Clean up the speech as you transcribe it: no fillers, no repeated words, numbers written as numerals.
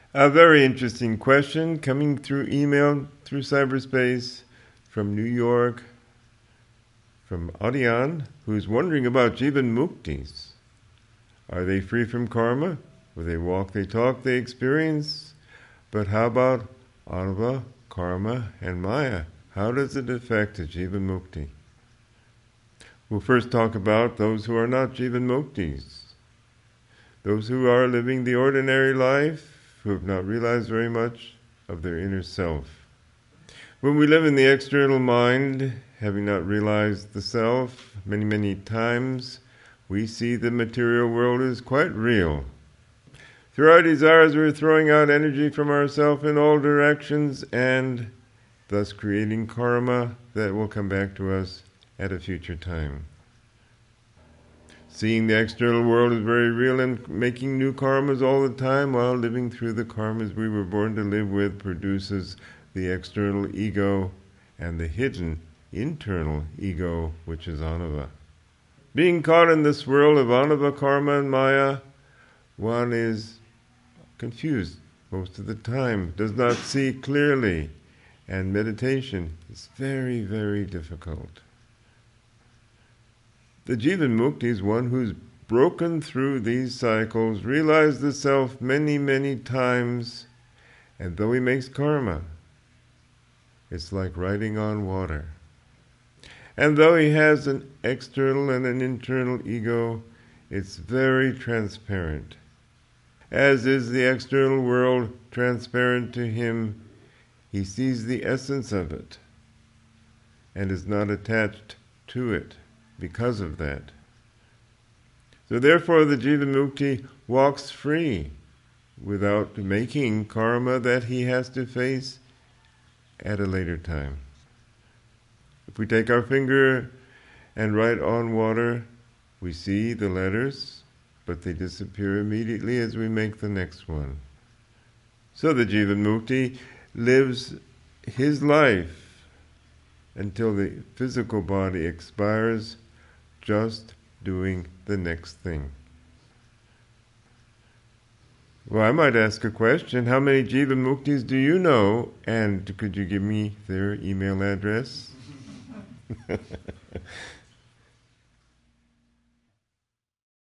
A very interesting question coming through email, through cyberspace, from New York, from Adian, who's wondering about Jivan Muktis. Are they free from karma? Where they walk, they talk, they experience? But how about Anava, karma, and Maya? How does it affect a Jivan Mukti? We'll first talk about those who are not Jivan Muktis. Those who are living the ordinary life, who have not realized very much of their inner self. When we live in the external mind, having not realized the self, many, many times, we see the material world is quite real. Through our desires, we're throwing out energy from ourselves in all directions and thus creating karma that will come back to us at a future time. Seeing the external world is very real and making new karmas all the time while living through the karmas we were born to live with produces the external ego and the hidden internal ego, which is Anava. Being caught in this world of Anava, karma, and Maya, one is confused most of the time, does not see clearly, and meditation is very, very difficult. The Jivan Mukti is one who's broken through these cycles, realized the self many, many times, and though he makes karma, it's like riding on water. And though he has an external and an internal ego, it's very transparent. As is the external world transparent to him, he sees the essence of it and is not attached to it because of that. So therefore the Jivan Mukti walks free without making karma that he has to face at a later time. If we take our finger and write on water, we see the letters, but they disappear immediately as we make the next one. So the Jivan Mukti lives his life until the physical body expires, just doing the next thing. Well, I might ask a question. How many Jivan Muktis do you know? And could you give me their email address?